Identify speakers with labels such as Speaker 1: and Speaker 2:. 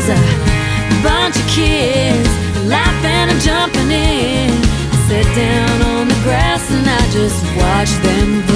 Speaker 1: was a bunch of kids laughing and jumping in. I sat down on the grass and I just watched them